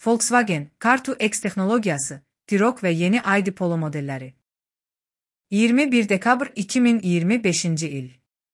Volkswagen, Car2X texnologiyası, T-Roc ve yeni ID Polo modelleri. 21 dekabr 2025 il.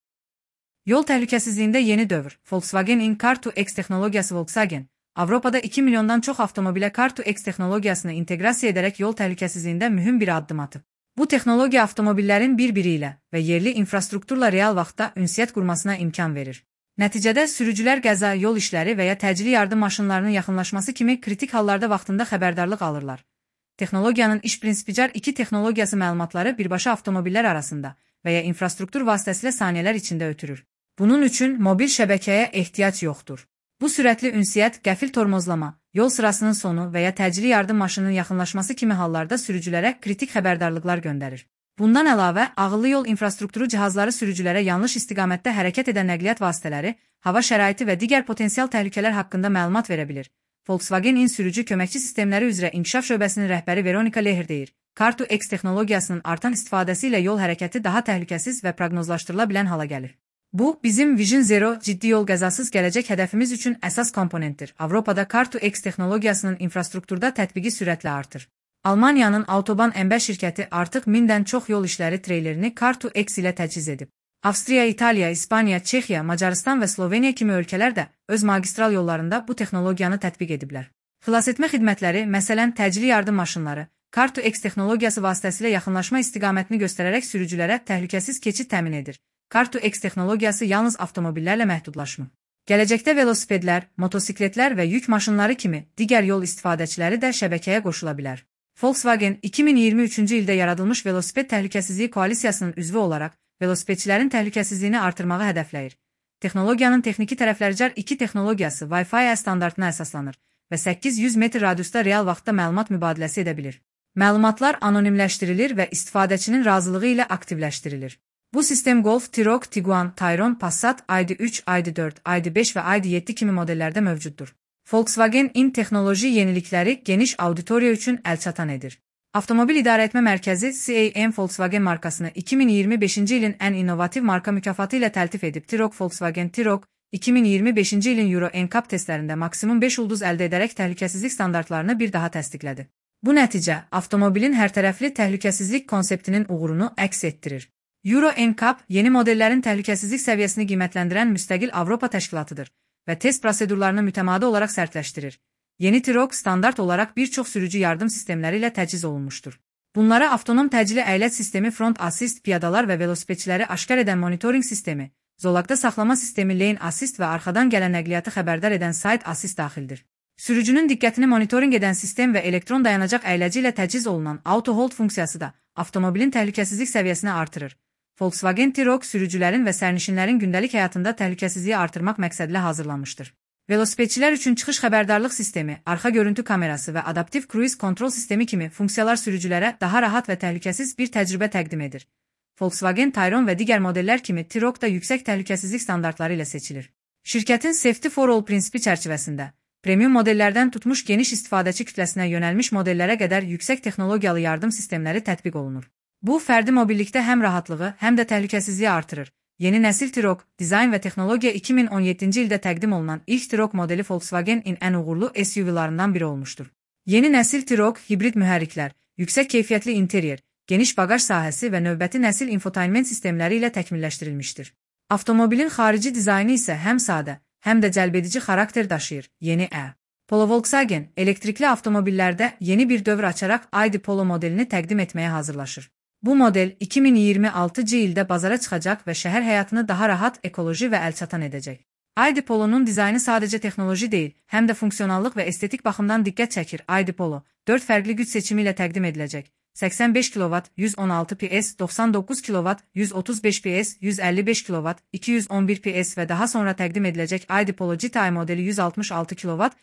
Yol təhlükəsizliyində yeni dövr. Volkswagen Car2X texnologiyası. Volkswagen, Avropada 2 milyondan çox avtomobilə Car2X texnologiyasını inteqrasiya edərək yol təhlükəsizliyində mühüm bir addım atıb. Bu texnologiya avtomobillərin bir-biri ilə və yerli infrastrukturla real vaxtda ünsiyyət qurmasına imkan verir. Nəticədə sürücülər qəza, yol işləri və ya təcili yardım maşınlarının yaxınlaşması kimi kritik hallarda vaxtında xəbərdarlıq alırlar. Texnologiyanın iş prinsipicar iki texnologiyası məlumatları birbaşa avtomobillər arasında və ya infrastruktur vasitəsilə saniyələr içində ötürür. Bunun üçün mobil şəbəkəyə ehtiyac yoxdur. Bu sürətli ünsiyyət qəfil tormozlama, yol sırasının sonu və ya təcili yardım maşınının yaxınlaşması kimi hallarda sürücülərə kritik xəbərdarlıqlar göndərir. Bundan əlavə, ağıllı yol infrastrukturu cihazları sürücülərə yanlış istiqamətdə hərəkət edən nəqliyyat vasitələri, hava şəraiti və digər potensial təhlükələr haqqında məlumat verə bilir. Volkswagen sürücü köməkçi sistemləri üzrə inkişaf şöbəsinin rəhbəri Veronika Leher deyir. Car2X texnologiyasının artan istifadəsi ilə yol hərəkəti daha təhlükəsiz və proqnozlaşdırıla bilən hala gəlir. Bu, bizim Vision Zero, ciddi yol qəzasız gələcək hədəfimiz üçün əsas komponentdir. Avropada Car2X texnologiyasının infrastrukturda tətbiqi sürətlə artır. Almaniyanın Autobahn M5 şirkəti artıq 1000-dən çox yol işləri treylerini Car2X ilə təchiz edib. Avstriya, İtaliya, İspaniya, Çexiya, Macarıstan və Sloveniya kimi ölkələr də öz magistral yollarında bu texnologiyanı tətbiq ediblər. Xilasetmə xidmətləri, məsələn, təcili yardım maşınları, Car2X texnologiyası vasitəsilə yaxınlaşma istiqamətini göstərərək sürücülərə təhlükəsiz keçid təmin edir. Car2X texnologiyası yalnız avtomobillərlə məhdudlaşmır. Gələcəkdə velosipedlər, motosikletlər və yük maşınları kimi digər yol istifadəçiləri də şəbəkəyə qoşula bilər. Volkswagen 2023-cü ildə yaradılmış velosiped təhlükəsizliyi koalisiyasının üzvü olaraq velosipedçilərin təhlükəsizliyini artırmağı hədəfləyir. Texnologiyanın texniki tərəfləri Car 2 texnologiyası Wi-Fi standartına əsaslanır və 800 metr radiusda real vaxtda məlumat mübadiləsi edə bilir. Məlumatlar anonimləşdirilir və istifadəçinin razılığı ilə aktivləşdirilir. Bu sistem Golf, T-Roc, Tiguan, Tayron, Passat, ID3, ID4, ID5 və ID7 kimi modellərdə mövcuddur. Volkswagen texnoloji yenilikləri geniş auditoriya üçün əlçatan edir. Avtomobil İdarəetmə Mərkəzi CAM Volkswagen markasını 2025-ci ilin ən innovativ marka mükafatı ilə təltif edib. T-Roc Volkswagen T-Roc 2025-ci ilin Euro NCAP testlərində maksimum 5 ulduz əldə edərək təhlükəsizlik standartlarını bir daha təsdiqlədi. Bu nəticə avtomobilin hərtərəfli təhlükəsizlik konseptinin uğurunu əks etdirir. Euro NCAP yeni modellərin təhlükəsizlik səviyyəsini qiymətləndirən müstəqil Avropa təşkilatıdır və test prosedurlarını mütəmadi olaraq sərtləşdirir. Yeni T-Roc standart olaraq bir çox sürücü yardım sistemləri ilə təchiz olunmuşdur. Bunlara avtonom təcili əylət sistemi, front assist, piyadalar və velosipedçiləri aşkar edən monitoring sistemi, zolaqda saxlama sistemi, lane assist və arxadan gələn nəqliyyatı xəbərdar edən side assist daxildir. Sürücünün diqqətini monitoring edən sistem və elektron dayanacaq əyləci ilə təchiz olunan auto hold funksiyası da avtomobilin təhlükəsizlik səviyyəsini artırır. Volkswagen T-Roc sürücülərin və sərnişinlərin gündəlik həyatında təhlükəsizliyi artırmaq məqsədilə hazırlanmışdır. Velosipedçilər üçün çıxış xəbərdarlıq sistemi, arxa görüntü kamerası və adaptiv cruise kontrol sistemi kimi funksiyalar sürücülərə daha rahat və təhlükəsiz bir təcrübə təqdim edir. Volkswagen Tayron və digər modellər kimi T-Roc da yüksək təhlükəsizlik standartları ilə seçilir. Şirkətin Safety for All prinsipi çərçivəsində premium modellərdən tutmuş geniş istifadəçi kütləsinə yönəlmiş modellərə qədər yüksək texnologiyalı yardım sistemləri tətbiq olunur. Bu, fərdi mobillikdə həm rahatlığı, həm də təhlükəsizliyi artırır. Yeni nəsil T-Roc, dizayn və texnologiya 2017-ci ildə təqdim olunan ilk T-Roc modeli Volkswagen-in ən uğurlu SUV-larından biri olmuşdur. Yeni nəsil T-Roc, hibrid mühərriklər, yüksək keyfiyyətli interyer, geniş bagaj sahəsi və növbəti nəsil infotainment sistemləri ilə təkmilləşdirilmişdir. Avtomobilin xarici dizaynı isə həm sadə, həm də cəlbedici xarakter daşıyır. Yeni Polo Volkswagen, elektrikli avtomobillərdə yeni bir dövr açaraq ID Polo modelini təqdim etməyə hazırlaşır. Bu model 2026-cı ildə bazara çıxacaq və şəhər həyatını daha rahat, ekoloji və əlçatan edəcək. ID Polo'nun dizaynı sadəcə texnoloji deyil, həm də funksionallıq və estetik baxımdan diqqət çəkir. ID Polo 4 fərqli güc seçimi ilə təqdim ediləcək. 85 kW, 116 PS, 99 kW, 135 PS, 155 kW, 211 PS və daha sonra təqdim ediləcək ID Polo GTI modeli 166 kW,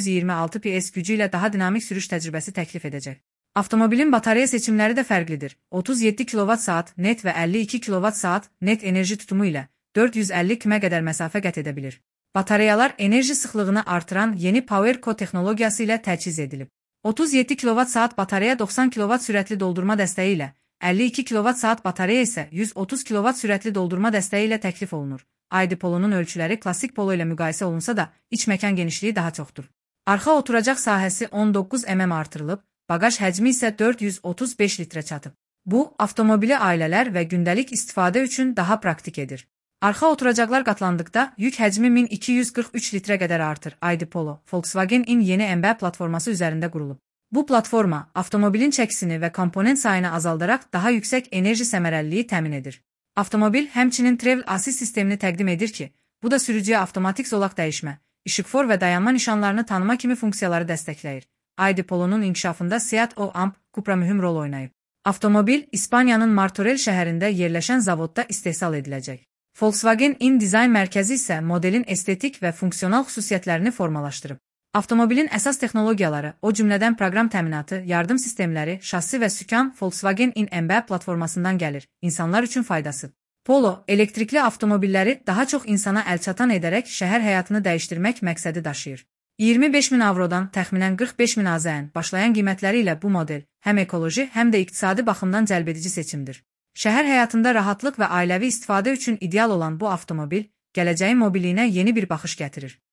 226 PS gücü ilə daha dinamik sürüş təcrübəsi təklif edəcək. Avtomobilin batareya seçimləri də fərqlidir. 37 kWh net və 52 kWh net enerji tutumu ilə 450 km qədər məsafə qət edə bilir. Batareyalar enerji sıxlığını artıran yeni PowerCo texnologiyası ilə təchiz edilib. 37 kWh batareya 90 kW sürətli doldurma dəstəyi ilə, 52 kWh batareya isə 130 kW sürətli doldurma dəstəyi ilə təklif olunur. ID Polo'nun ölçüləri klassik Polo ilə müqayisə olunsa da, iç məkan genişliyi daha çoxdur. Arxa oturacaq sahəsi 19 mm artırılıb, baqaj həcmi isə 435 litrə çatıb. Bu, avtomobili ailələr və gündəlik istifadə üçün daha praktik edir. Arxa oturacaqlar qatlandıqda yük həcmi 1243 litrə qədər artır. ID Polo, Volkswagen-in yeni MB platforması üzərində qurulub. Bu platforma avtomobilin çəkisini və komponent sayını azaldaraq daha yüksək enerji səmərəliliyi təmin edir. Avtomobil həmçinin Travel Assist sistemini təqdim edir ki, bu da sürücüyə avtomatik zolaq dəyişmə, işıqfor və dayanma nişanlarını tanıma kimi funksiyaları dəstəkləyir. ID Polo'nun inkişafında Seat Oamp Cupra mühüm rol oynayıb. Avtomobil İspaniyanın Martorell şəhərində yerləşən zavodda istehsal ediləcək. Volkswagen InDesign mərkəzi isə modelin estetik və funksional xüsusiyyətlərini formalaşdırıb. Avtomobilin əsas texnologiyaları, o cümlədən proqram təminatı, yardım sistemləri, şassi və sükan Volkswagen InMB platformasından gəlir, insanlar üçün faydası. Polo, elektrikli avtomobilləri daha çox insana əlçatan edərək şəhər həyatını dəyişdirmək məqsədi daşıyır. 25.000 avrodan təxminən 45.000 AZN başlayan qiymətləri ilə bu model həm ekoloji, həm də iqtisadi baxımdan cəlbedici seçimdir. Şəhər həyatında rahatlıq və ailəvi istifadə üçün ideal olan bu avtomobil, gələcəyin mobiliyinə yeni bir baxış gətirir.